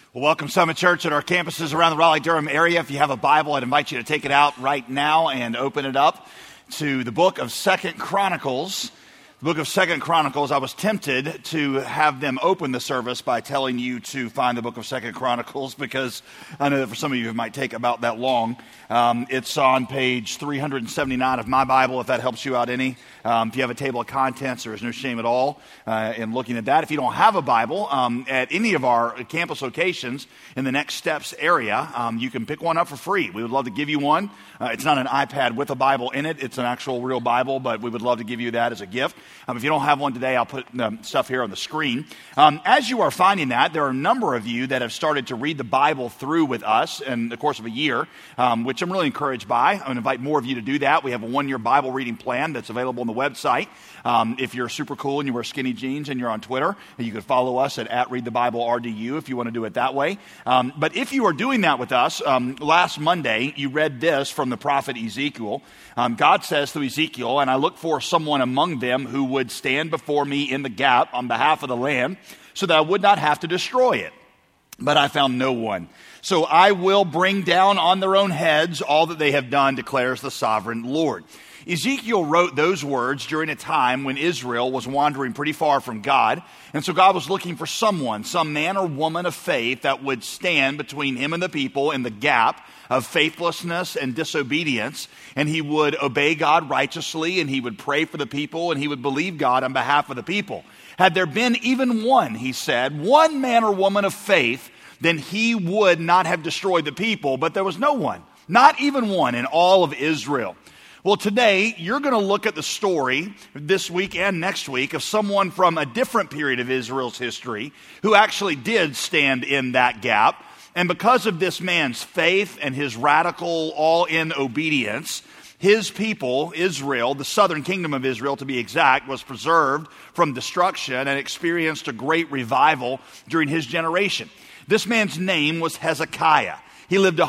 Well, welcome Summit Church at our campuses around the Raleigh-Durham area. If you have a Bible, I'd invite you to take it out right now and open it up to the book of 2 Chronicles. The book of 2 Chronicles, I was tempted to have them open the service by telling you to find the book of 2 Chronicles because I know that for some of you it might take about that long. It's on page 379 of my Bible, if that helps you out any. If you have a table of contents, there is no shame at all in looking at that. If you don't have a Bible, at any of our campus locations in the Next Steps area, you can pick one up for free. We would love to give you one. It's not an iPad with a Bible in it. It's an actual real Bible, but we would love to give you that as a gift. If you don't have one today, I'll put stuff here on the screen. As you are finding that, there are a number of you that have started to read the Bible through with us in the course of a year, which I'm really encouraged by. I'm going to invite more of you to do that. We have a one-year Bible reading plan that's available on the website. If you're super cool and you wear skinny jeans and you're on Twitter, you can follow us at @ReadTheBibleRDU if you want to do it that way. But if you are doing that with us, last Monday you read this from the prophet Ezekiel. God says through Ezekiel, "And I look for someone among them who would stand before me in the gap on behalf of the land so that I would not have to destroy it. But I found no one. So I will bring down on their own heads all that they have done, declares the sovereign Lord." Ezekiel wrote those words during a time when Israel was wandering pretty far from God. And so God was looking for someone, some man or woman of faith that would stand between him and the people in the gap of faithlessness and disobedience. And he would obey God righteously, and he would pray for the people, and he would believe God on behalf of the people. Had there been even one, he said, one man or woman of faith, then he would not have destroyed the people. But there was no one, not even one in all of Israel. Well, today, you're going to look at the story this week and next week of someone from a different period of Israel's history who actually did stand in that gap. And because of this man's faith and his radical, all-in obedience, his people, Israel, the southern kingdom of Israel to be exact, was preserved from destruction and experienced a great revival during his generation. This man's name was Hezekiah. He lived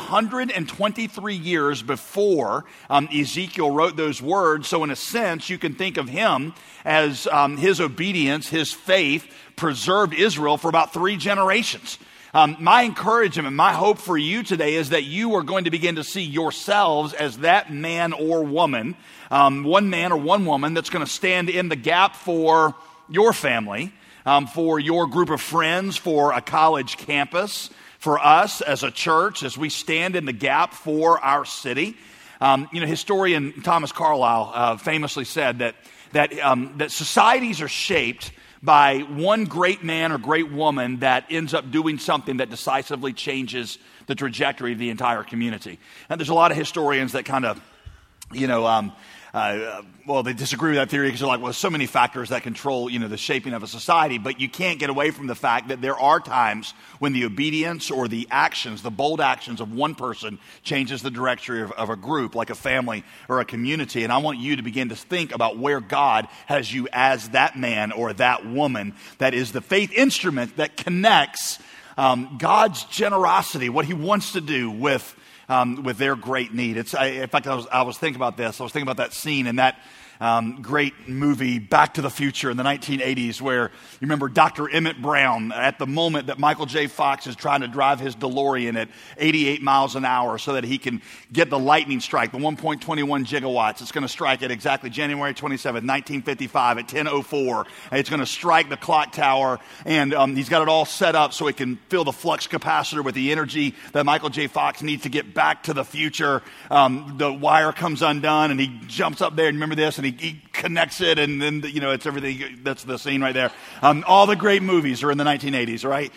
123 years before Ezekiel wrote those words. So in a sense, you can think of him as his obedience, his faith, preserved Israel for about 3 generations. My encouragement, my hope for you today is that you are going to begin to see yourselves as that man or woman, one man or one woman that's going to stand in the gap for your family, for your group of friends, for a college campus, for us as a church, as we stand in the gap for our city. Historian Thomas Carlyle famously said that societies are shaped by one great man or great woman that ends up doing something that decisively changes the trajectory of the entire community. And there's a lot of historians that kind of, they disagree with that theory because they're like, well, there's so many factors that control, the shaping of a society, but you can't get away from the fact that there are times when the obedience or the actions, the bold actions of one person changes the trajectory of a group, like a family or a community. And I want you to begin to think about where God has you as that man or that woman that is the faith instrument that connects God's generosity, what he wants to do with their great need. In fact, I was thinking about this. I was thinking about that scene in that great movie Back to the Future in the 1980s where you remember Dr. Emmett Brown at the moment that Michael J. Fox is trying to drive his DeLorean at 88 miles an hour so that he can get the lightning strike, the 1.21 gigawatts. It's going to strike at exactly January 27th, 1955 at 10:04. It's going to strike the clock tower, and he's got it all set up so it can fill the flux capacitor with the energy that Michael J. Fox needs to get back to the future. The wire comes undone, and he jumps up there, and remember this, and he connects it, and then, it's everything. That's the scene right there. All the great movies are in the 1980s, right?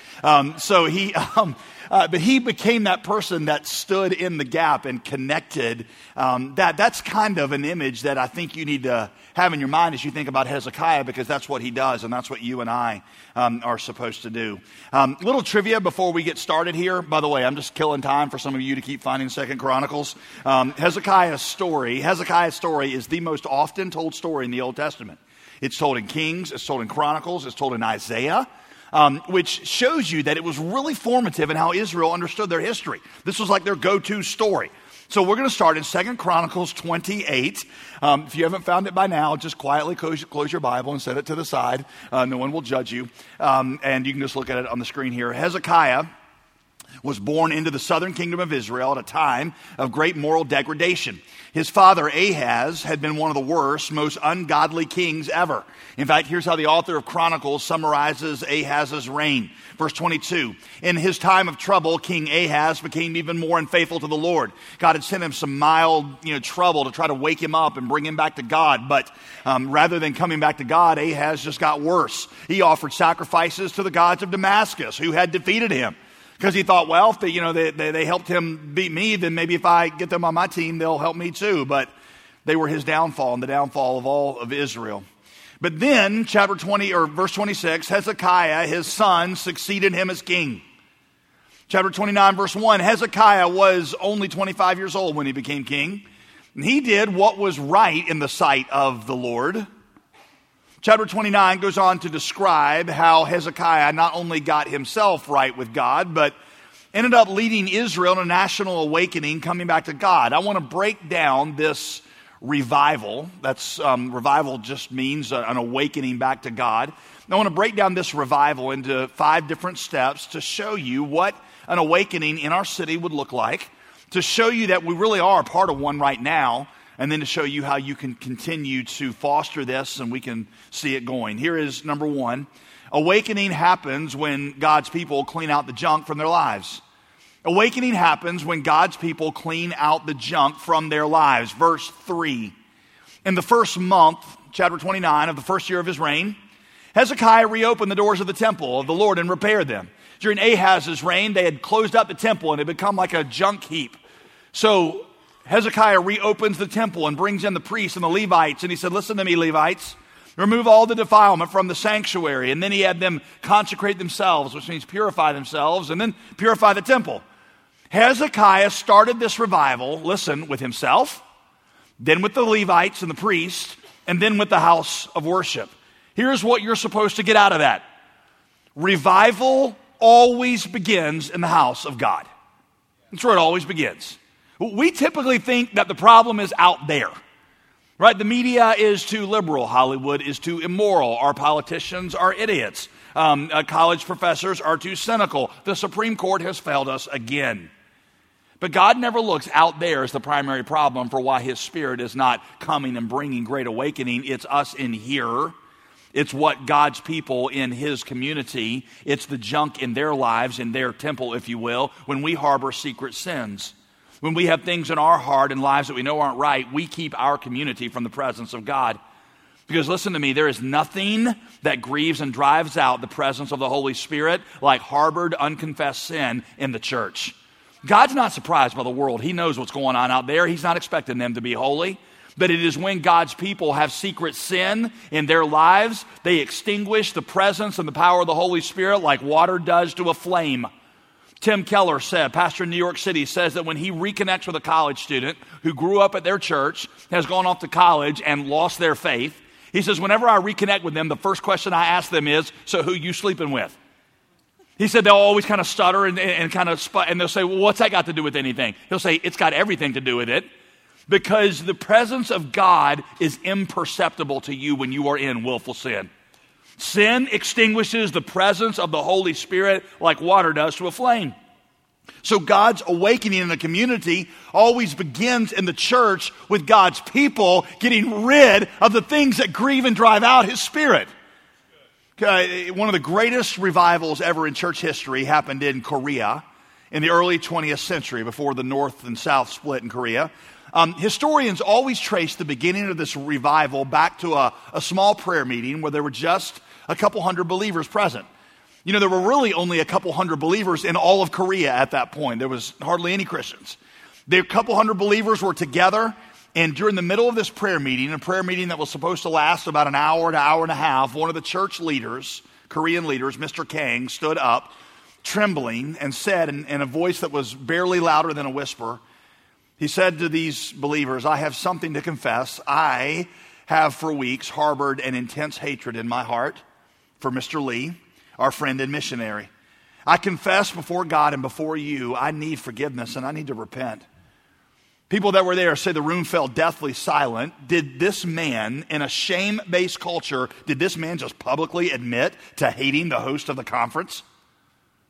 But he became that person that stood in the gap and connected. That's kind of an image that I think you need to have in your mind as you think about Hezekiah, because that's what he does, and that's what you and I are supposed to do. Little trivia before we get started here. By the way, I'm just killing time for some of you to keep finding 2 Chronicles. Hezekiah's story is the most often told story in the Old Testament. It's told in Kings, it's told in Chronicles, it's told in Isaiah. Which shows you that it was really formative in how Israel understood their history. This was like their go-to story. So we're going to start in 2 Chronicles 28. If you haven't found it by now, just quietly close your Bible and set it to the side. No one will judge you. And you can just look at it on the screen here. Hezekiah was born into the southern kingdom of Israel at a time of great moral degradation. His father, Ahaz, had been one of the worst, most ungodly kings ever. In fact, here's how the author of Chronicles summarizes Ahaz's reign. Verse 22, in his time of trouble, King Ahaz became even more unfaithful to the Lord. God had sent him some mild, trouble to try to wake him up and bring him back to God. But rather than coming back to God, Ahaz just got worse. He offered sacrifices to the gods of Damascus, who had defeated him. Because he thought, well, if they helped him beat me, then maybe if I get them on my team, they'll help me too. But they were his downfall and the downfall of all of Israel. But then, chapter 20 or verse 26, Hezekiah, his son, succeeded him as king. Chapter 29, verse 1, Hezekiah was only 25 years old when he became king. And he did what was right in the sight of the Lord. Chapter 29 goes on to describe how Hezekiah not only got himself right with God, but ended up leading Israel in a national awakening, coming back to God. I want to break down this revival. Revival just means an awakening back to God. I want to break down this revival into 5 different steps to show you what an awakening in our city would look like, to show you that we really are part of one right now, and then to show you how you can continue to foster this and we can see it going. Here is number 1. Awakening happens when God's people clean out the junk from their lives. Awakening happens when God's people clean out the junk from their lives. Verse 3. In the first month, chapter 29 of the first year of his reign, Hezekiah reopened the doors of the temple of the Lord and repaired them. During Ahaz's reign, they had closed up the temple and it had become like a junk heap. So Hezekiah reopens the temple and brings in the priests and the Levites. And he said, listen to me, Levites. Remove all the defilement from the sanctuary. And then he had them consecrate themselves, which means purify themselves, and then purify the temple. Hezekiah started this revival, listen, with himself, then with the Levites and the priests, and then with the house of worship. Here's what you're supposed to get out of that. Revival always begins in the house of God. That's where it always begins. We typically think that the problem is out there, right? The media is too liberal. Hollywood is too immoral. Our politicians are idiots. College professors are too cynical. The Supreme Court has failed us again. But God never looks out there as the primary problem for why his Spirit is not coming and bringing great awakening. It's us in here. It's what God's people in his community, it's the junk in their lives, in their temple, if you will, when we harbor secret sins. When we have things in our heart and lives that we know aren't right, we keep our community from the presence of God. Because listen to me, there is nothing that grieves and drives out the presence of the Holy Spirit like harbored, unconfessed sin in the church. God's not surprised by the world. He knows what's going on out there. He's not expecting them to be holy. But it is when God's people have secret sin in their lives, they extinguish the presence and the power of the Holy Spirit like water does to a flame. Tim Keller said, pastor in New York City, says that when he reconnects with a college student who grew up at their church, has gone off to college and lost their faith, he says, whenever I reconnect with them, the first question I ask them is, so who you sleeping with? He said they'll always kind of stutter and kind of and they'll say, well, what's that got to do with anything? He'll say, it's got everything to do with it, because the presence of God is imperceptible to you when you are in willful sin. Sin extinguishes the presence of the Holy Spirit like water does to a flame. So God's awakening in the community always begins in the church with God's people getting rid of the things that grieve and drive out his Spirit. One of the greatest revivals ever in church history happened in Korea in the early 20th century, before the North and South split in Korea. Historians always trace the beginning of this revival back to a small prayer meeting where there were just a couple hundred believers present. You know, there were really only a couple hundred believers in all of Korea at that point. There was hardly any Christians. The couple hundred believers were together, and during the middle of this prayer meeting, a prayer meeting that was supposed to last about an hour to hour and a half, one of the church leaders, Korean leaders, Mr. Kang, stood up, trembling, and said in a voice that was barely louder than a whisper, he said to these believers, I have something to confess. I have for weeks harbored an intense hatred in my heart for Mr. Lee, our friend and missionary. I confess before God and before you, I need forgiveness and I need to repent. People that were there say the room fell deathly silent. Did this man, in a shame-based culture, did this man just publicly admit to hating the host of the conference?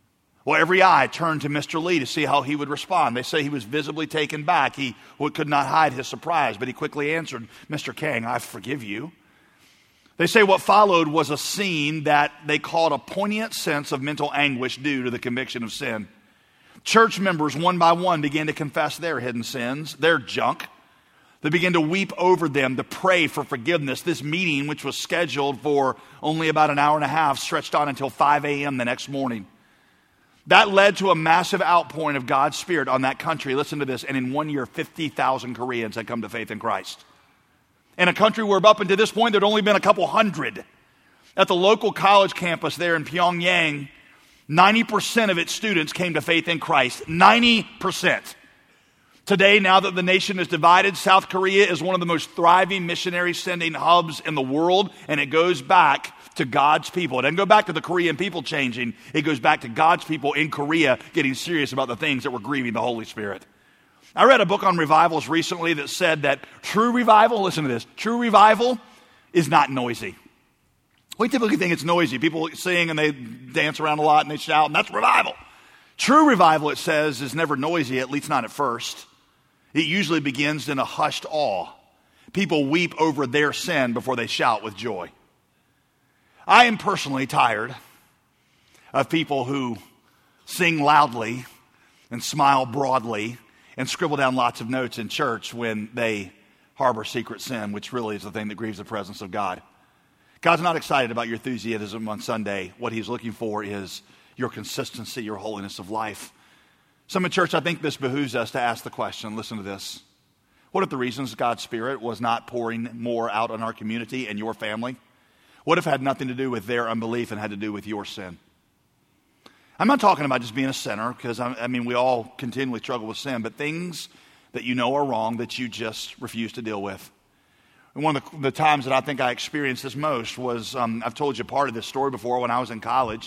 Well, every eye turned to Mr. Lee to see how he would respond. They say he was visibly taken back. He could not hide his surprise, but he quickly answered, "Mr. Kang, I forgive you." They say what followed was a scene that they called a poignant sense of mental anguish due to the conviction of sin. Church members, one by one, began to confess their hidden sins, their junk. They began to weep over them, to pray for forgiveness. This meeting, which was scheduled for only about an hour and a half, stretched on until 5 a.m. the next morning. That led to a massive outpouring of God's Spirit on that country. Listen to this. And in 1 year, 50,000 Koreans had come to faith in Christ. In a country where up until this point, there'd only been a couple hundred. At the local college campus there in Pyongyang, 90% of its students came to faith in Christ. 90%. Today, now that the nation is divided, South Korea is one of the most thriving missionary sending hubs in the world, and it goes back to God's people. It doesn't go back to the Korean people changing. It goes back to God's people in Korea getting serious about the things that were grieving the Holy Spirit. I read a book on revivals recently that said that true revival, listen to this, true revival is not noisy. We typically think it's noisy. People sing and they dance around a lot and they shout, and that's revival. True revival, it says, is never noisy, at least not at first. It usually begins in a hushed awe. People weep over their sin before they shout with joy. I am personally tired of people who sing loudly and smile broadly and scribble down lots of notes in church when they harbor secret sin, which really is the thing that grieves the presence of God. God's not excited about your enthusiasm on Sunday. What he's looking for is your consistency, your holiness of life. Some in church, I think this behooves us to ask the question, listen to this. What if the reasons God's Spirit was not pouring more out on our community and your family? What if it had nothing to do with their unbelief and had to do with your sin? I'm not talking about just being a sinner, because I mean we all continually struggle with sin, but things that you know are wrong that you just refuse to deal with. And one of the times that I think I experienced this most was, I've told you part of this story before when I was in college.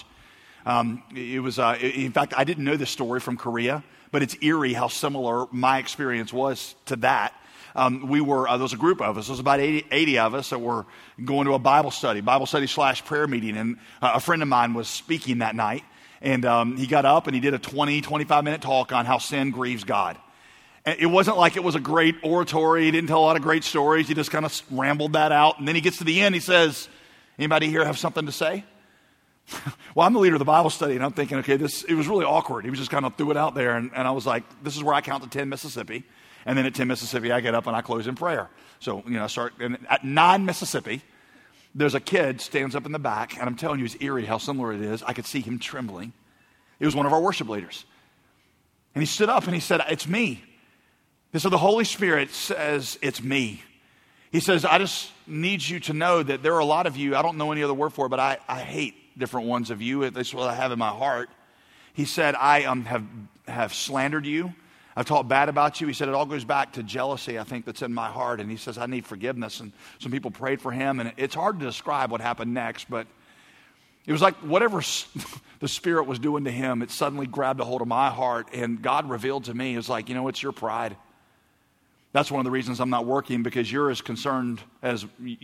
In fact, I didn't know this story from Korea, but it's eerie how similar my experience was to that. There was a group of us. There was about 80 of us that were going to a Bible study / prayer meeting. And a friend of mine was speaking that night. And he got up and he did a 25-minute talk on how sin grieves God. And it wasn't like it was a great oratory. He didn't tell a lot of great stories. He just kind of rambled that out. And then he gets to the end. He says, "Anybody here have something to say?" Well, I'm the leader of the Bible study, and I'm thinking, okay, it was really awkward. He was just kind of threw it out there. And I was like, this is where I count to 10 Mississippi. And then at 10 Mississippi, I get up and I close in prayer. So, I start, and at 9 Mississippi, there's a kid stands up in the back, and I'm telling you, it's eerie how similar it is. I could see him trembling. It was one of our worship leaders. And he stood up and he said, "It's me." And so the Holy Spirit says, "It's me." He says, "I just need you to know that there are a lot of you, I don't know any other word for it, but I hate different ones of you. That's what I have in my heart." He said, "I have slandered you. I've talked bad about you." He said, "It all goes back to jealousy, I think, that's in my heart." And he says, "I need forgiveness." And some people prayed for him. And it's hard to describe what happened next, but it was like whatever the Spirit was doing to him, it suddenly grabbed a hold of my heart. And God revealed to me, it's like, it's your pride. That's one of the reasons I'm not working, because you're as concerned as,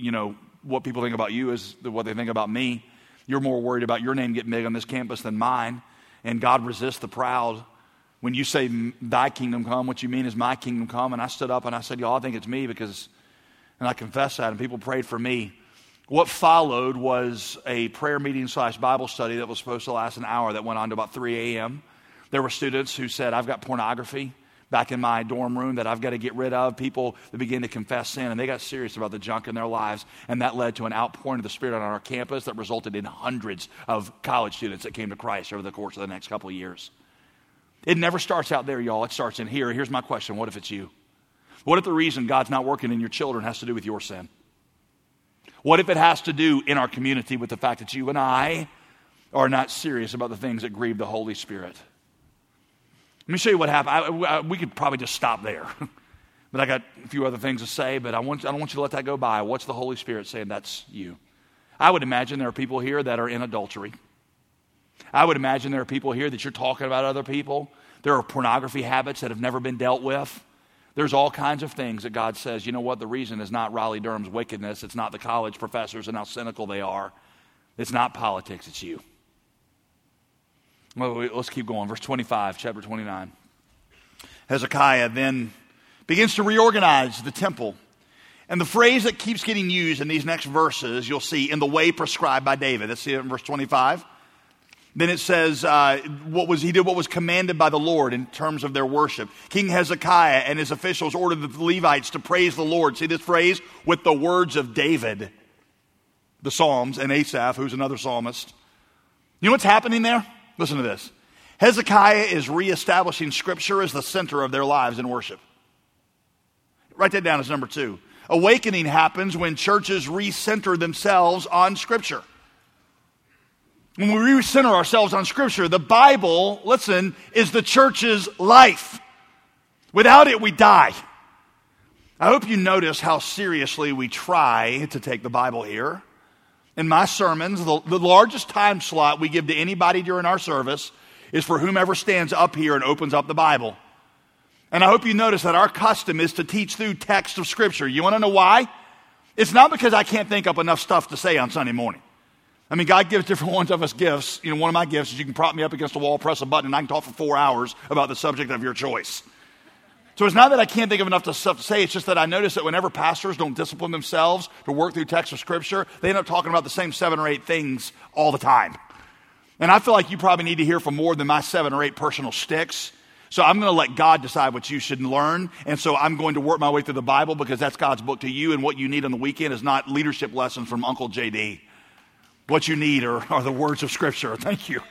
what people think about you as what they think about me. You're more worried about your name getting big on this campus than mine. And God resists the proud. When you say, "Thy kingdom come," what you mean is my kingdom come. And I stood up and I said, "Y'all, I think it's me," and I confessed that, and people prayed for me. What followed was a prayer meeting / Bible study that was supposed to last an hour that went on to about 3 a.m. There were students who said, "I've got pornography back in my dorm room that I've got to get rid of." People that began to confess sin, and they got serious about the junk in their lives. And that led to an outpouring of the Spirit on our campus that resulted in hundreds of college students that came to Christ over the course of the next couple of years. It never starts out there, y'all. It starts in here. Here's my question. What if it's you? What if the reason God's not working in your children has to do with your sin? What if it has to do in our community with the fact that you and I are not serious about the things that grieve the Holy Spirit? Let me show you what happened. We could probably just stop there. But I got a few other things to say, but I don't want you to let that go by. What's the Holy Spirit saying? That's you. I would imagine there are people here that are in adultery. I would imagine there are people here that you're talking about other people. There are pornography habits that have never been dealt with. There's all kinds of things that God says, you know what, the reason is not Raleigh-Durham's wickedness. It's not the college professors and how cynical they are. It's not politics, it's you. Well, let's keep going. Verse 25, chapter 29. Hezekiah then begins to reorganize the temple. And the phrase that keeps getting used in these next verses, you'll see, in the way prescribed by David. Let's see it in verse 25. Then it says, he did what was commanded by the Lord in terms of their worship. King Hezekiah and his officials ordered the Levites to praise the Lord. See this phrase? With the words of David, the Psalms, and Asaph, who's another psalmist. You know what's happening there? Listen to this. Hezekiah is reestablishing Scripture as the center of their lives in worship. Write that down as number 2. Awakening happens when churches recenter themselves on Scripture. When we recenter ourselves on Scripture, the Bible, listen, is the church's life. Without it, we die. I hope you notice how seriously we try to take the Bible here. In my sermons, the largest time slot we give to anybody during our service is for whomever stands up here and opens up the Bible. And I hope you notice that our custom is to teach through text of Scripture. You want to know why? It's not because I can't think up enough stuff to say on Sunday morning. I mean, God gives different ones of us gifts. You know, one of my gifts is you can prop me up against a wall, press a button, and I can talk for 4 hours about the subject of your choice. So it's not that I can't think of enough stuff to say. It's just that I notice that whenever pastors don't discipline themselves to work through text of Scripture, they end up talking about the same 7 or 8 things all the time. And I feel like you probably need to hear from more than my 7 or 8 personal sticks. So I'm going to let God decide what you should learn. And so I'm going to work my way through the Bible because that's God's book to you. And what you need on the weekend is not leadership lessons from Uncle JD. What you need are the words of Scripture. Thank you.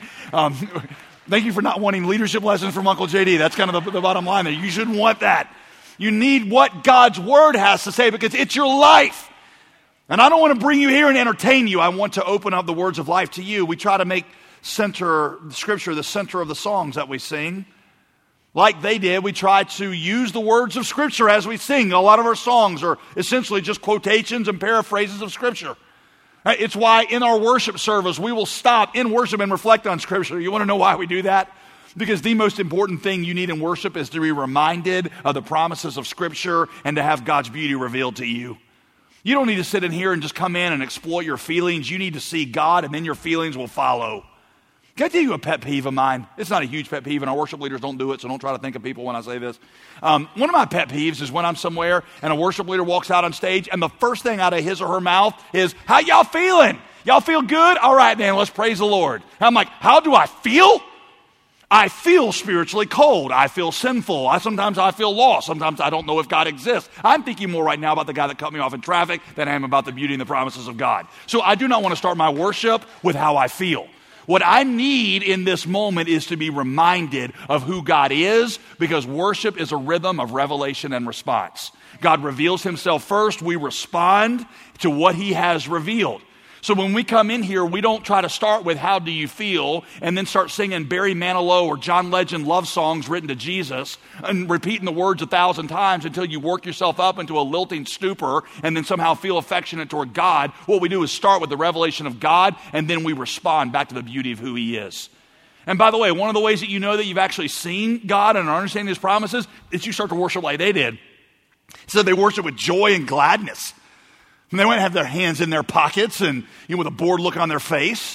Thank you for not wanting leadership lessons from Uncle JD. That's kind of the bottom line there. You shouldn't want that. You need what God's Word has to say because it's your life. And I don't want to bring you here and entertain you. I want to open up the words of life to you. We try to make Scripture the center of the songs that we sing. Like they did, we try to use the words of Scripture as we sing. A lot of our songs are essentially just quotations and paraphrases of Scripture. It's why in our worship service, we will stop in worship and reflect on Scripture. You want to know why we do that? Because the most important thing you need in worship is to be reminded of the promises of Scripture and to have God's beauty revealed to you. You don't need to sit in here and just come in and exploit your feelings. You need to see God, and then your feelings will follow. Can I tell you a pet peeve of mine? It's not a huge pet peeve, and our worship leaders don't do it, so don't try to think of people when I say this. One of my pet peeves is when I'm somewhere and a worship leader walks out on stage, and the first thing out of his or her mouth is, "How y'all feeling? Y'all feel good? All right, then, let's praise the Lord." And I'm like, how do I feel? I feel spiritually cold. I feel sinful. Sometimes I feel lost. Sometimes I don't know if God exists. I'm thinking more right now about the guy that cut me off in traffic than I am about the beauty and the promises of God. So I do not want to start my worship with how I feel. What I need in this moment is to be reminded of who God is, because worship is a rhythm of revelation and response. God reveals himself first. We respond to what he has revealed. So when we come in here, we don't try to start with "how do you feel" and then start singing Barry Manilow or John Legend love songs written to Jesus and repeating the words 1,000 times until you work yourself up into a lilting stupor and then somehow feel affectionate toward God. What we do is start with the revelation of God, and then we respond back to the beauty of who he is. And by the way, one of the ways that you know that you've actually seen God and are understanding his promises is you start to worship like they did. So they worship with joy and gladness. And they wouldn't have their hands in their pockets and with a bored look on their face.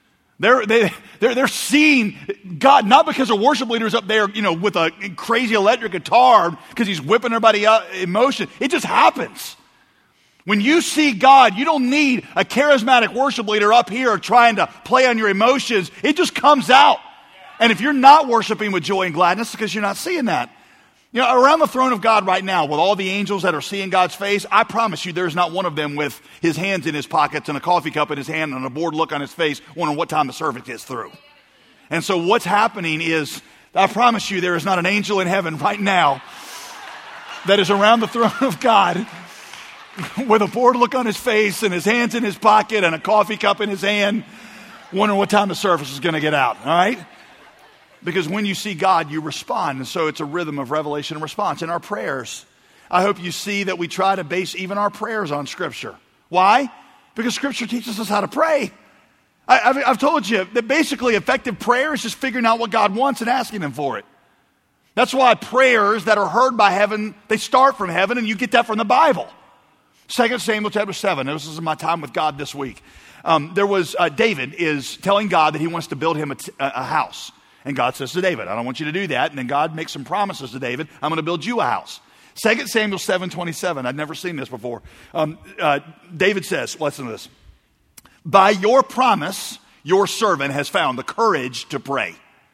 They're seeing God, not because a worship leader's up there, with a crazy electric guitar because he's whipping everybody up in motion. It just happens. When you see God, you don't need a charismatic worship leader up here trying to play on your emotions. It just comes out. And if you're not worshiping with joy and gladness, it's because you're not seeing that. Around the throne of God right now, with all the angels that are seeing God's face, I promise you there's not one of them with his hands in his pockets and a coffee cup in his hand and a bored look on his face wondering what time the service gets through. And so what's happening is, I promise you there is not an angel in heaven right now that is around the throne of God with a bored look on his face and his hands in his pocket and a coffee cup in his hand wondering what time the service is going to get out, all right? Because when you see God, you respond. And so it's a rhythm of revelation and response. In our prayers, I hope you see that we try to base even our prayers on Scripture. Why? Because Scripture teaches us how to pray. I've told you that basically effective prayer is just figuring out what God wants and asking him for it. That's why prayers that are heard by heaven, they start from heaven, and you get that from the Bible. 2 Samuel chapter 7. This is my time with God this week. David is telling God that he wants to build him a house. And God says to David, I don't want you to do that. And then God makes some promises to David. I'm going to build you a house. 2 Samuel 7:27. I'd never seen this before. David says, listen to this. By your promise, your servant has found the courage to pray.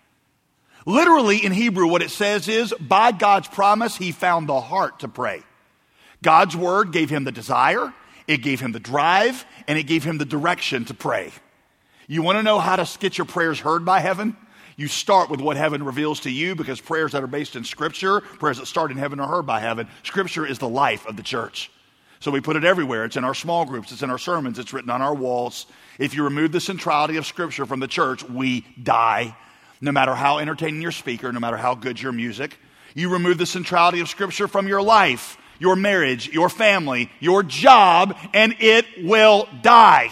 Literally in Hebrew, what it says is, by God's promise, he found the heart to pray. God's word gave him the desire, it gave him the drive, and it gave him the direction to pray. You want to know how to get your prayers heard by heaven? You start with what heaven reveals to you, because prayers that are based in Scripture, prayers that start in heaven are heard by heaven. Scripture is the life of the church. So we put it everywhere. It's in our small groups. It's in our sermons. It's written on our walls. If you remove the centrality of Scripture from the church, we die. No matter how entertaining your speaker, no matter how good your music. You remove the centrality of Scripture from your life, your marriage, your family, your job, and it will die.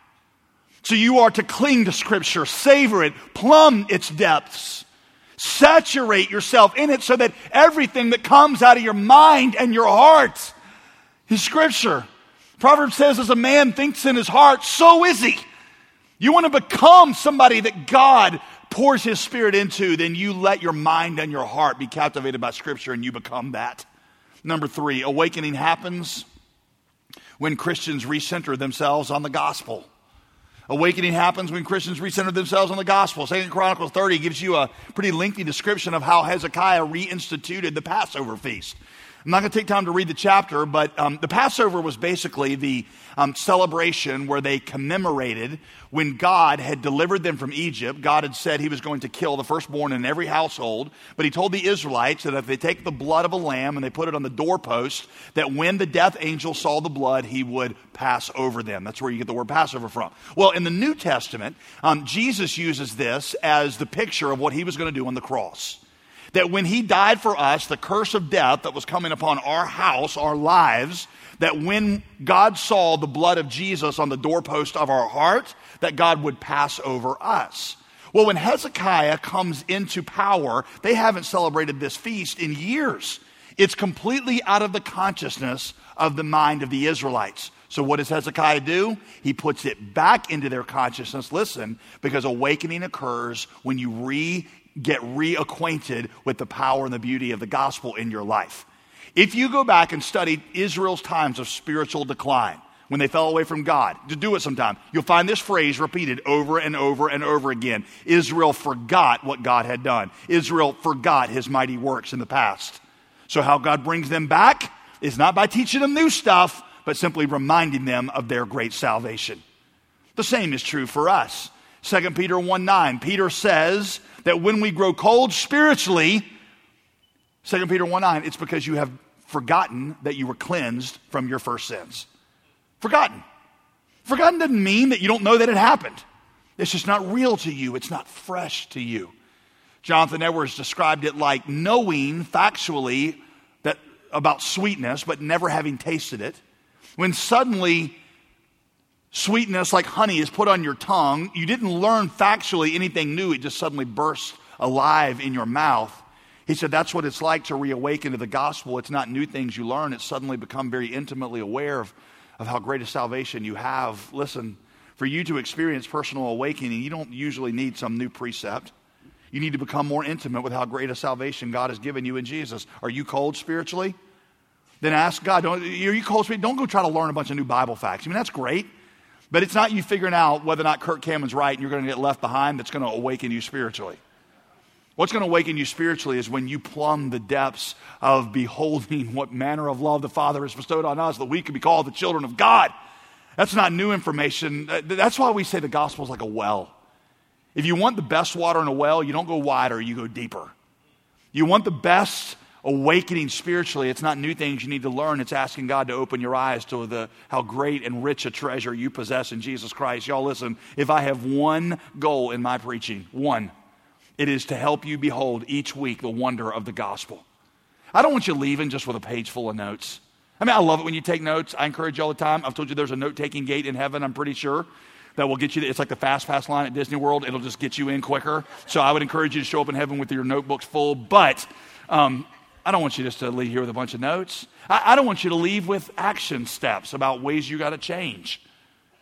So you are to cling to Scripture, savor it, plumb its depths, saturate yourself in it so that everything that comes out of your mind and your heart is Scripture. Proverbs says, as a man thinks in his heart, so is he. You want to become somebody that God pours his Spirit into, then you let your mind and your heart be captivated by Scripture and you become that. Number 3, awakening happens when Christians recenter themselves on the gospel. Awakening happens when Christians recenter themselves on the gospel. 2 Chronicles 30 gives you a pretty lengthy description of how Hezekiah reinstituted the Passover feast. I'm not going to take time to read the chapter, but the Passover was basically the celebration where they commemorated when God had delivered them from Egypt. God had said he was going to kill the firstborn in every household, but he told the Israelites that if they take the blood of a lamb and they put it on the doorpost, that when the death angel saw the blood, he would pass over them. That's where you get the word Passover from. Well, in the New Testament, Jesus uses this as the picture of what he was going to do on the cross. That when he died for us, the curse of death that was coming upon our house, our lives, that when God saw the blood of Jesus on the doorpost of our heart, that God would pass over us. Well, when Hezekiah comes into power, they haven't celebrated this feast in years. It's completely out of the consciousness of the mind of the Israelites. So what does Hezekiah do? He puts it back into their consciousness. Listen, because awakening occurs when you get reacquainted with the power and the beauty of the gospel in your life. If you go back and study Israel's times of spiritual decline, when they fell away from God, to do it sometime, you'll find this phrase repeated over and over and over again. Israel forgot what God had done. Israel forgot his mighty works in the past. So how God brings them back is not by teaching them new stuff, but simply reminding them of their great salvation. The same is true for us. 2 Peter 1:9, Peter says that when we grow cold spiritually, 2 Peter 1:9, it's because you have forgotten that you were cleansed from your first sins. Forgotten. Forgotten doesn't mean that you don't know that it happened. It's just not real to you. It's not fresh to you. Jonathan Edwards described it like knowing factually that about sweetness, but never having tasted it. When suddenly sweetness like honey is put on your tongue, you didn't learn factually anything new. It just suddenly bursts alive in your mouth. He said that's what it's like to reawaken to the gospel. It's not new things you learn. It's suddenly become very intimately aware of how great a salvation you have. Listen, for you to experience personal awakening, you don't usually need some new precept. You need to become more intimate with how great a salvation God has given you in Jesus. Are you cold spiritually? Then ask God, are you cold spiritually? Don't go try to learn a bunch of new Bible facts. I mean, that's great. But it's not you figuring out whether or not Kirk Cammon's right and you're going to get left behind that's going to awaken you spiritually. What's going to awaken you spiritually is when you plumb the depths of beholding what manner of love the Father has bestowed on us that we can be called the children of God. That's not new information. That's why we say the gospel is like a well. If you want the best water in a well, you don't go wider, you go deeper. You want the best awakening spiritually, it's not new things you need to learn. It's asking God to open your eyes to how great and rich a treasure you possess in Jesus Christ. Y'all listen, if I have one goal in my preaching, one, it is to help you behold each week the wonder of the gospel. I don't want you leaving just with a page full of notes. I mean, I love it when you take notes. I encourage you all the time. I've told you there's a note-taking gate in heaven, I'm pretty sure, that will get you. It's like the Fast Pass line at Disney World. It'll just get you in quicker. So I would encourage you to show up in heaven with your notebooks full. But I don't want you just to leave here with a bunch of notes. I don't want you to leave with action steps about ways you got to change.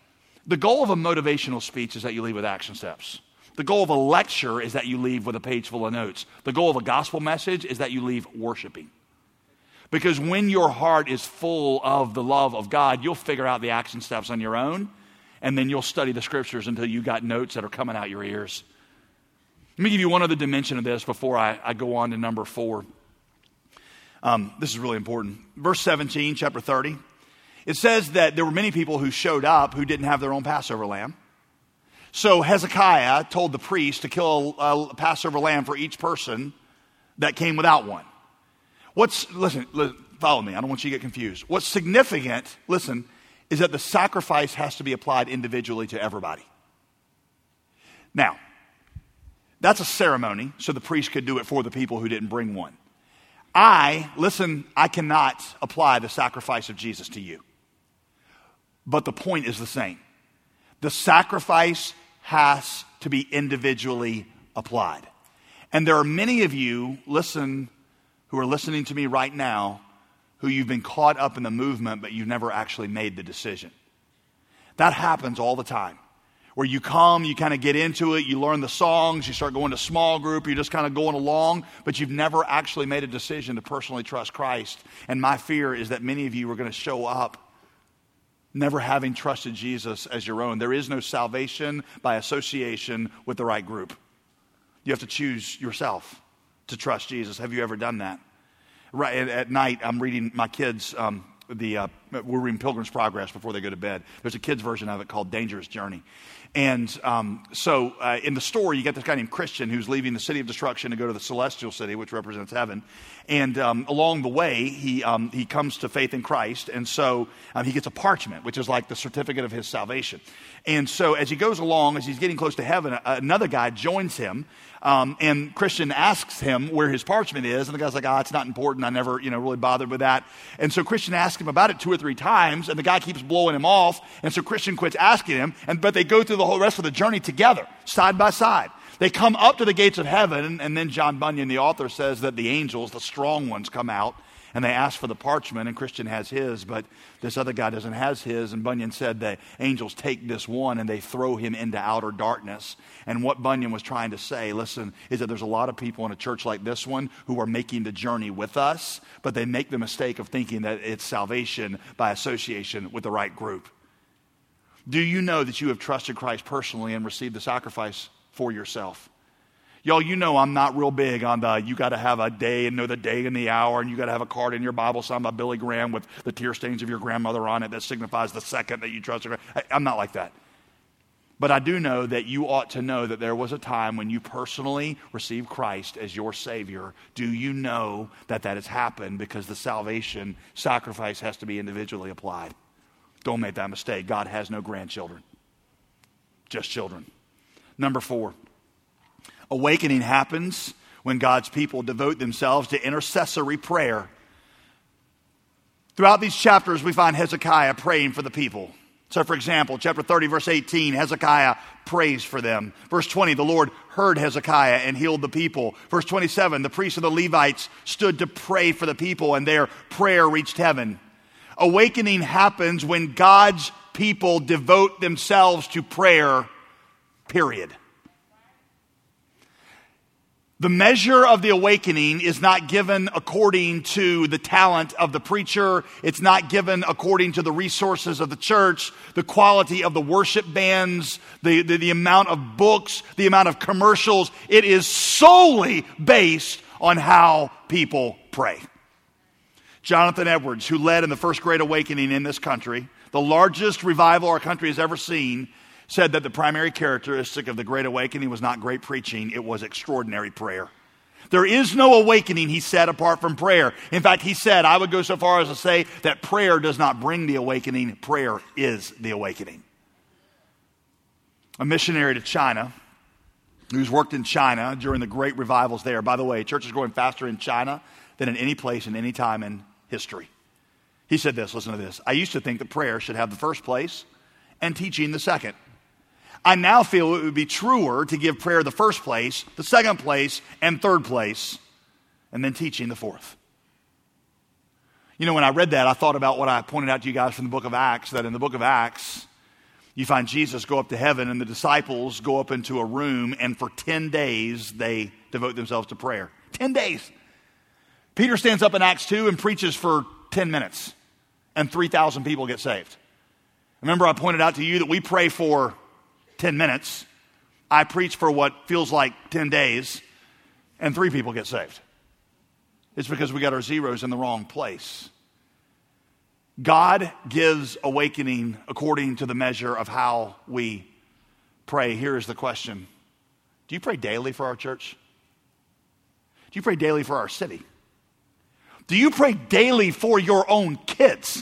The goal of a motivational speech is that you leave with action steps. The goal of a lecture is that you leave with a page full of notes. The goal of a gospel message is that you leave worshiping. Because when your heart is full of the love of God, you'll figure out the action steps on your own, and then you'll study the scriptures until you got notes that are coming out your ears. Let me give you one other dimension of this before I go on to number 4. This is really important. Verse 17, chapter 30. It says that there were many people who showed up who didn't have their own Passover lamb. So Hezekiah told the priest to kill a Passover lamb for each person that came without one. Listen, follow me. I don't want you to get confused. What's significant, listen, is that the sacrifice has to be applied individually to everybody. Now, that's a ceremony, so the priest could do it for the people who didn't bring one. I cannot apply the sacrifice of Jesus to you. But the point is the same. The sacrifice has to be individually applied. And there are many of you, who are listening to me right now, who you've been caught up in the movement, but you've never actually made the decision. That happens all the time. Where you come, you kind of get into it, you learn the songs, you start going to small group, you're just kind of going along, but you've never actually made a decision to personally trust Christ. And my fear is that many of you are going to show up never having trusted Jesus as your own. There is no salvation by association with the right group. You have to choose yourself to trust Jesus. Have you ever done that? Right at night, I'm reading my kids, we're reading Pilgrim's Progress before they go to bed. There's a kid's version of it called Dangerous Journey. And so in the story, you get this guy named Christian who's leaving the city of destruction to go to the celestial city, which represents heaven. And along the way, he comes to faith in Christ. And so he gets a parchment, which is like the certificate of his salvation. And so as he goes along, as he's getting close to heaven, another guy joins him. And Christian asks him where his parchment is. And the guy's like, it's not important. I never, really bothered with that. And so Christian asks him about it 2 or 3 times. And the guy keeps blowing him off. And so Christian quits asking him. But they go through the whole rest of the journey together, side by side. They come up to the gates of heaven. And then John Bunyan, the author, says that the angels, the strong ones, come out. And they ask for the parchment, and Christian has his, but this other guy doesn't have his. And Bunyan said the angels take this one and they throw him into outer darkness. And what Bunyan was trying to say, listen, is that there's a lot of people in a church like this one who are making the journey with us, but they make the mistake of thinking that it's salvation by association with the right group. Do you know that you have trusted Christ personally and received the sacrifice for yourself? Y'all, I'm not real big on you got to have a day and know the day and the hour, and you got to have a card in your Bible signed by Billy Graham with the tear stains of your grandmother on it that signifies the second that you trusted Christ. I'm not like that. But I do know that you ought to know that there was a time when you personally received Christ as your Savior. Do you know that has happened because the salvation sacrifice has to be individually applied? Don't make that mistake. God has no grandchildren, just children. Number 4. Awakening happens when God's people devote themselves to intercessory prayer. Throughout these chapters, we find Hezekiah praying for the people. So, for example, chapter 30, verse 18, Hezekiah prays for them. Verse 20, the Lord heard Hezekiah and healed the people. Verse 27, the priests of the Levites stood to pray for the people, and their prayer reached heaven. Awakening happens when God's people devote themselves to prayer, period. The measure of the awakening is not given according to the talent of the preacher. It's not given according to the resources of the church, the quality of the worship bands, the amount of books, the amount of commercials. It is solely based on how people pray. Jonathan Edwards, who led in the First Great Awakening in this country, the largest revival our country has ever seen, said that the primary characteristic of the Great Awakening was not great preaching, it was extraordinary prayer. There is no awakening, he said, apart from prayer. In fact, he said, I would go so far as to say that prayer does not bring the awakening, prayer is the awakening. A missionary to China, who's worked in China during the great revivals there. By the way, church is growing faster in China than in any place and any time in history. He said this, listen to this. I used to think that prayer should have the first place and teaching the second. I now feel it would be truer to give prayer the first place, the second place, and third place, and then teaching the fourth. When I read that, I thought about what I pointed out to you guys from the book of Acts, that in the book of Acts, You find Jesus go up to heaven and the disciples go up into a room, and for 10 days they devote themselves to prayer. 10 days. Peter stands up in Acts 2 and preaches for 10 minutes, and 3,000 people get saved. Remember, I pointed out to you that we pray for 10 minutes. I preach for what feels like 10 days, and 3 people get saved. It's because we got our zeros in the wrong place. God gives awakening according to the measure of how we pray. Here is the question. Do you pray daily for our church? Do you pray daily for our city? Do you pray daily for your own kids?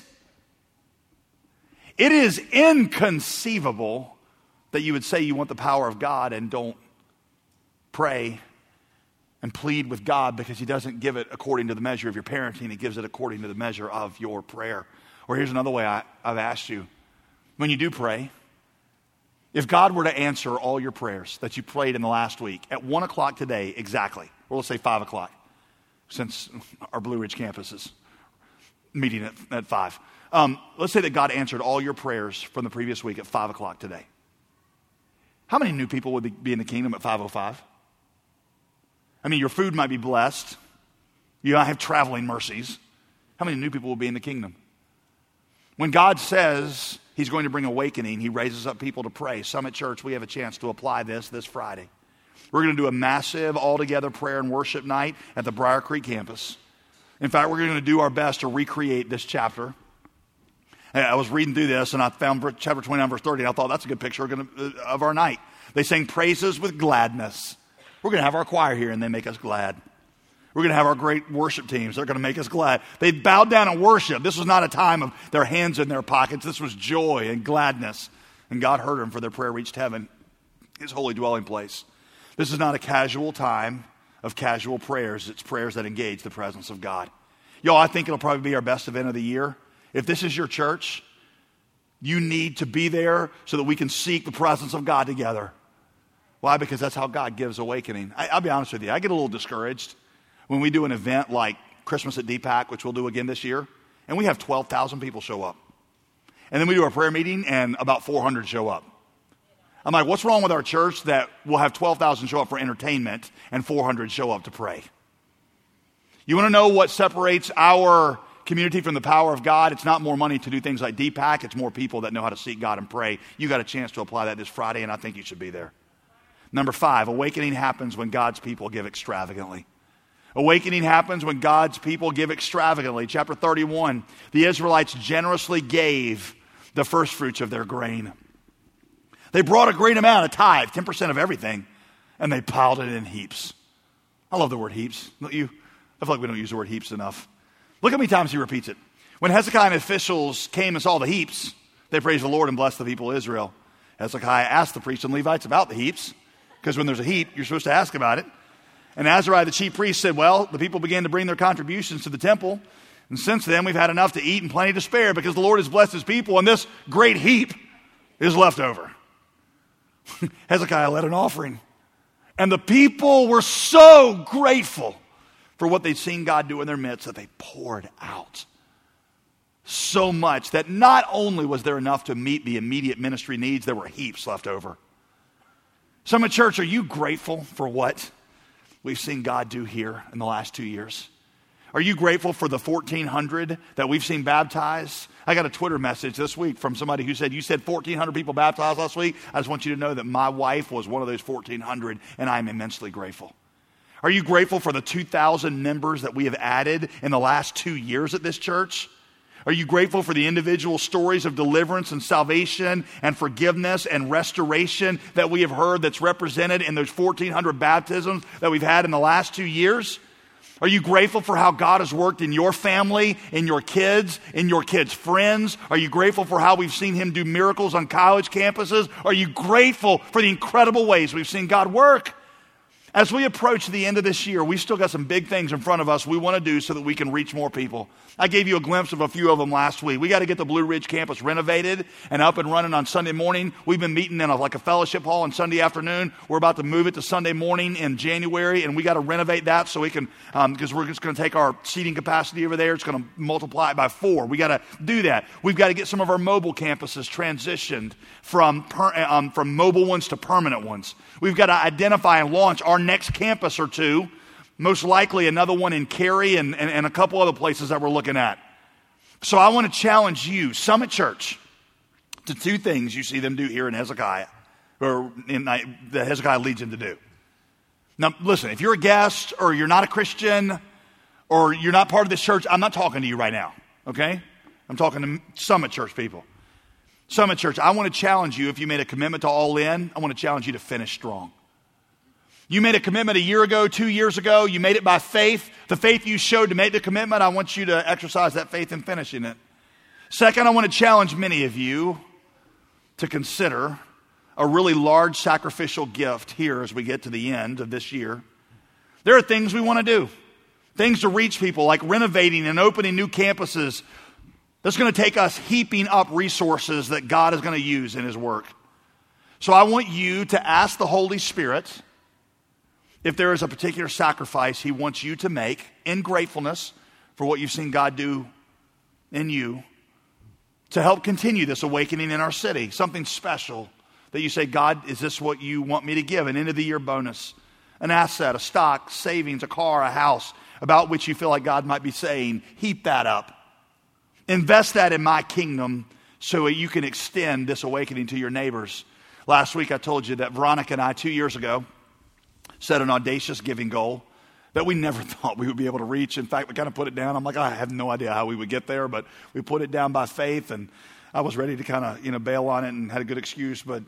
It is inconceivable that you would say you want the power of God and don't pray and plead with God, because he doesn't give it according to the measure of your parenting. He gives it according to the measure of your prayer. Or here's another way I've asked you. When you do pray, if God were to answer all your prayers that you prayed in the last week at 1 o'clock today exactly, or let's say 5 o'clock, since our Blue Ridge campus is meeting at 5. Let's say that God answered all your prayers from the previous week at 5 o'clock today. How many new people would be in the kingdom at 5:05? I mean, your food might be blessed. You might have traveling mercies. How many new people will be in the kingdom? When God says he's going to bring awakening, he raises up people to pray. Summit Church, we have a chance to apply this Friday. We're going to do a massive all-together prayer and worship night at the Briar Creek campus. In fact, we're going to do our best to recreate this chapter. I was reading through this, and I found chapter 29, verse 30, and I thought that's a good picture of our night. They sang praises with gladness. We're going to have our choir here, and they make us glad. We're going to have our great worship teams. They're going to make us glad. They bowed down and worshiped. This was not a time of their hands in their pockets. This was joy and gladness. And God heard them, for their prayer reached heaven, his holy dwelling place. This is not a casual time of casual prayers. It's prayers that engage the presence of God. Y'all, I think it'll probably be our best event of the year. If this is your church, you need to be there so that we can seek the presence of God together. Why? Because that's how God gives awakening. I'll be honest with you. I get a little discouraged when we do an event like Christmas at DPAC, which we'll do again this year, and we have 12,000 people show up. And then we do our prayer meeting, and about 400 show up. I'm like, what's wrong with our church that we'll have 12,000 show up for entertainment and 400 show up to pray? You want to know what separates our community from the power of God? It's not more money to do things like DPAC. It's more people that know how to seek God and pray. You got a chance to apply that this Friday, and I think you should be there. Number 5, awakening happens when God's people give extravagantly. Awakening happens when God's people give extravagantly. Chapter 31, the Israelites generously gave the first fruits of their grain. They brought a great amount, a tithe, 10% of everything, and they piled it in heaps. I love the word heaps. Don't you? I feel like we don't use the word heaps enough. Look how many times he repeats it. When Hezekiah and officials came and saw the heaps, they praised the Lord and blessed the people of Israel. Hezekiah asked the priests and Levites about the heaps, because when there's a heap, you're supposed to ask about it. And Azariah, the chief priest, said, well, the people began to bring their contributions to the temple. And since then, we've had enough to eat and plenty to spare, because the Lord has blessed his people, and this great heap is left over. Hezekiah led an offering. And the people were so grateful for what they'd seen God do in their midst that they poured out so much that not only was there enough to meet the immediate ministry needs, there were heaps left over. Summit Church, are you grateful for what we've seen God do here in the last 2 years? Are you grateful for the 1,400 that we've seen baptized? I got a Twitter message this week from somebody who said, you said 1,400 people baptized last week. I just want you to know that my wife was one of those 1,400, and I'm immensely grateful. Are you grateful for the 2,000 members that we have added in the last 2 years at this church? Are you grateful for the individual stories of deliverance and salvation and forgiveness and restoration that we have heard that's represented in those 1,400 baptisms that we've had in the last 2 years? Are you grateful for how God has worked in your family, in your kids' friends? Are you grateful for how we've seen him do miracles on college campuses? Are you grateful for the incredible ways we've seen God work? As we approach the end of this year, we still got some big things in front of us we want to do so that we can reach more people. I gave you a glimpse of a few of them last week. We got to get the Blue Ridge campus renovated and up and running on Sunday morning. We've been meeting in a fellowship hall on Sunday afternoon. We're about to move it to Sunday morning in January, and we got to renovate that so we can, because we're just going to take our seating capacity over there. It's going to multiply it by 4. We got to do that. We've got to get some of our mobile campuses transitioned from mobile ones to permanent ones. We've got to identify and launch our next campus or two, most likely another one in Cary and a couple other places that we're looking at. So I want to challenge you, Summit Church, to 2 things you see them do here in Hezekiah, or that Hezekiah leads them to do. Now, listen, if you're a guest or you're not a Christian or you're not part of this church, I'm not talking to you right now, okay? I'm talking to Summit Church people. Summit Church, I want to challenge you, if you made a commitment to all in, I want to challenge you to finish strong. You made a commitment a year ago, 2 years ago. You made it by faith. The faith you showed to make the commitment, I want you to exercise that faith in finishing it. Second, I want to challenge many of you to consider a really large sacrificial gift here as we get to the end of this year. There are things we want to do, things to reach people, like renovating and opening new campuses. That's going to take us heaping up resources that God is going to use in His work. So I want you to ask the Holy Spirit if there is a particular sacrifice He wants you to make in gratefulness for what you've seen God do in you to help continue this awakening in our city. Something special that you say, God, is this what you want me to give? An end of the year bonus, an asset, a stock, savings, a car, a house, about which you feel like God might be saying, heap that up. Invest that in my kingdom so that you can extend this awakening to your neighbors. Last week I told you that Veronica and I, 2 years ago, set an audacious giving goal that we never thought we would be able to reach. In fact, we kind of put it down. I'm like, I have no idea how we would get there, but we put it down by faith, and I was ready to kind of, bail on it and had a good excuse. But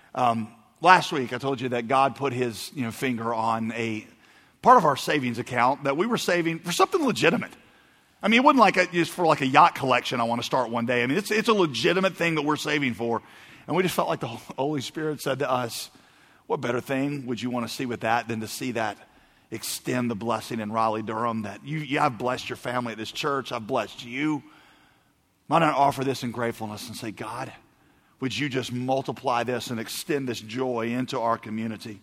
last week I told you that God put His, finger on a part of our savings account that we were saving for something legitimate. I mean, it wasn't like just for a yacht collection I want to start one day. I mean, it's a legitimate thing that we're saving for. And we just felt like the Holy Spirit said to us, what better thing would you want to see with that than to see that extend the blessing in Raleigh-Durham, that I've blessed your family at this church. I've blessed you. Why not offer this in gratefulness and say, God, would you just multiply this and extend this joy into our community?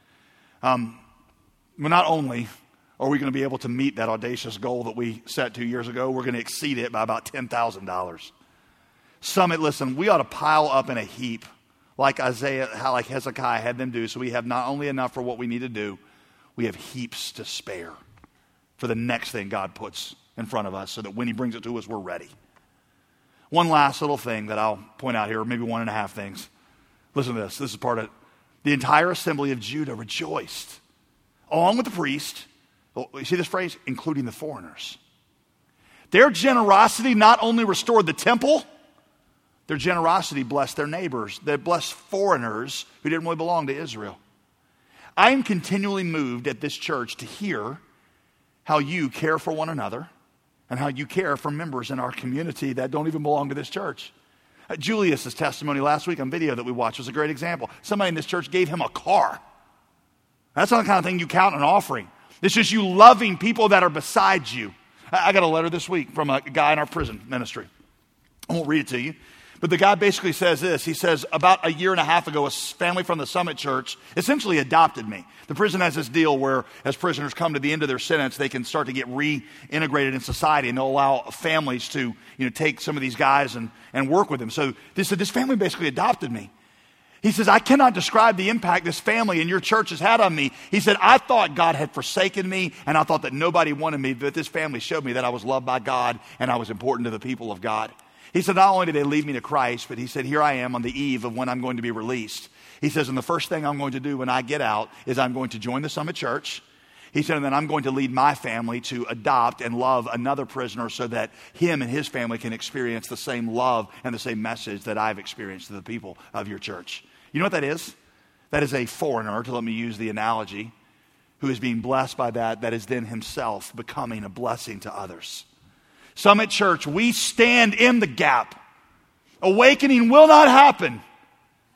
Well, not only are we going to be able to meet that audacious goal that we set 2 years ago, we're going to exceed it by about $10,000. Summit, listen, we ought to pile up in a heap like Hezekiah had them do, so we have not only enough for what we need to do, we have heaps to spare for the next thing God puts in front of us so that when He brings it to us, we're ready. One last little thing that I'll point out here, or maybe 1.5 things. Listen to this. This is part of it. The entire assembly of Judah rejoiced, along with the priest. You see this phrase? Including the foreigners. Their generosity not only restored the temple, their generosity blessed their neighbors. They blessed foreigners who didn't really belong to Israel. I am continually moved at this church to hear how you care for one another and how you care for members in our community that don't even belong to this church. Julius's testimony last week on video that we watched was a great example. Somebody in this church gave him a car. That's not the kind of thing you count an offering. It's just you loving people that are beside you. I got a letter this week from a guy in our prison ministry. I won't read it to you. But the guy basically says this. He says, about 1.5 years ago, a family from the Summit Church essentially adopted me. The prison has this deal where as prisoners come to the end of their sentence, they can start to get reintegrated in society, and they'll allow families to take some of these guys and work with them. So this family basically adopted me. He says, I cannot describe the impact this family and your church has had on me. He said, I thought God had forsaken me, and I thought that nobody wanted me, but this family showed me that I was loved by God and I was important to the people of God. He said, not only did they lead me to Christ, but he said, here I am on the eve of when I'm going to be released. He says, and the first thing I'm going to do when I get out is I'm going to join the Summit Church. He said, and then I'm going to lead my family to adopt and love another prisoner so that him and his family can experience the same love and the same message that I've experienced to the people of your church. You know what that is? That is a foreigner, to let me use the analogy, who is being blessed by that is then himself becoming a blessing to others. Summit Church, we stand in the gap. Awakening will not happen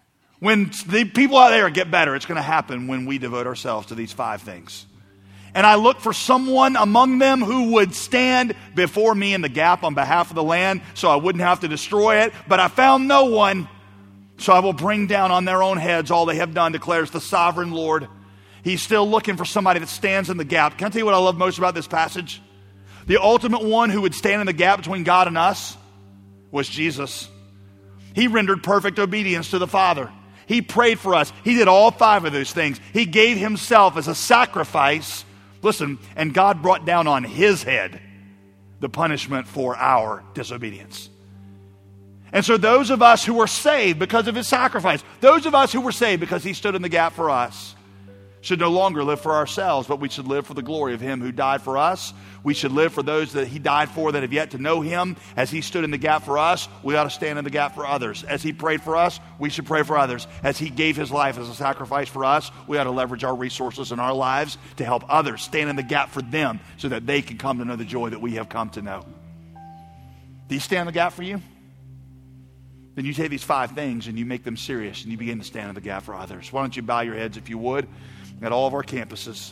When the people out there get better, it's going to happen when we devote ourselves to these 5 things. And I look for someone among them who would stand before me in the gap on behalf of the land so I wouldn't have to destroy it. But I found no one, so I will bring down on their own heads all they have done, declares the sovereign Lord. He's still looking for somebody that stands in the gap. Can I tell you what I love most about this passage? The ultimate one who would stand in the gap between God and us was Jesus. He rendered perfect obedience to the Father. He prayed for us. He did all 5 of those things. He gave himself as a sacrifice. Listen, and God brought down on his head the punishment for our disobedience. And so those of us who were saved because of his sacrifice, those of us who were saved because he stood in the gap for us, should no longer live for ourselves, but we should live for the glory of him who died for us. We should live for those that he died for that have yet to know him. As he stood in the gap for us, we ought to stand in the gap for others. As he prayed for us, we should pray for others. As he gave his life as a sacrifice for us, we ought to leverage our resources in our lives to help others, stand in the gap for them so that they can come to know the joy that we have come to know. Do you stand in the gap for you? Then you take these 5 things and you make them serious and you begin to stand in the gap for others. Why don't you bow your heads if you would at all of our campuses.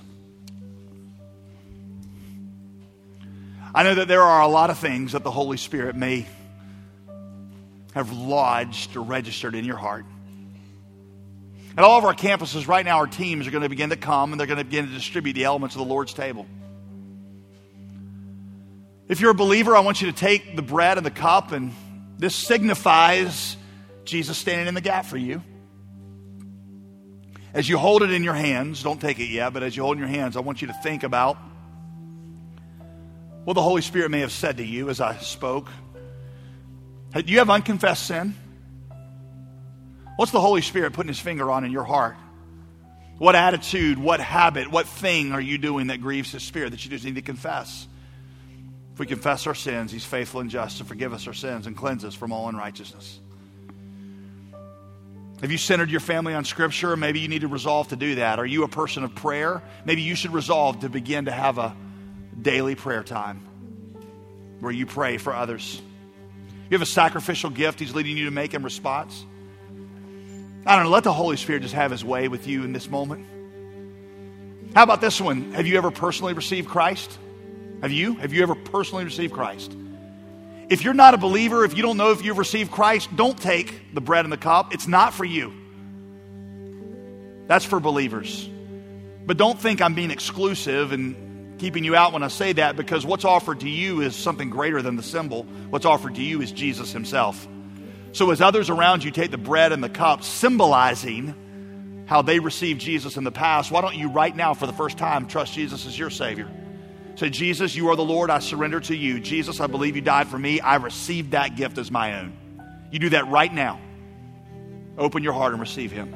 I know that there are a lot of things that the Holy Spirit may have lodged or registered in your heart. At all of our campuses right now, our teams are going to begin to come and they're going to begin to distribute the elements of the Lord's table. If you're a believer, I want you to take the bread and the cup, and this signifies Jesus standing in the gap for you. As you hold it in your hands, don't take it yet, but as you hold it in your hands, I want you to think about what the Holy Spirit may have said to you as I spoke. Do you have unconfessed sin? What's the Holy Spirit putting his finger on in your heart? What attitude, what habit, what thing are you doing that grieves his Spirit that you just need to confess? If we confess our sins, he's faithful and just to forgive us our sins and cleanse us from all unrighteousness. Have you centered your family on Scripture? Maybe you need to resolve to do that. Are you a person of prayer? Maybe you should resolve to begin to have a daily prayer time where you pray for others. You have a sacrificial gift he's leading you to make in response. I don't know, let the Holy Spirit just have his way with you in this moment. How about this one? Have you ever personally received Christ? Have you ever personally received Christ? If you're not a believer, if you don't know if you've received Christ, don't take the bread and the cup. It's not for you. That's for believers. But don't think I'm being exclusive and keeping you out when I say that, because what's offered to you is something greater than the symbol. What's offered to you is Jesus himself. So as others around you take the bread and the cup, symbolizing how they received Jesus in the past, why don't you right now for the first time trust Jesus as your Savior? Say, Jesus, you are the Lord. I surrender to you. Jesus, I believe you died for me. I received that gift as my own. You do that right now. Open your heart and receive him.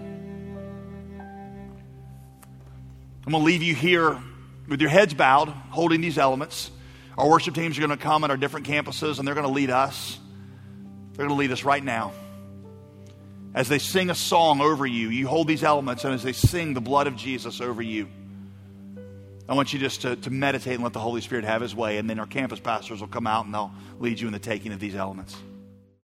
I'm going to leave you here with your heads bowed, holding these elements. Our worship teams are going to come at our different campuses, and they're going to lead us. They're going to lead us right now. As they sing a song over you, you hold these elements, and as they sing the blood of Jesus over you, I want you just to meditate and let the Holy Spirit have his way, and then our campus pastors will come out and they'll lead you in the taking of these elements.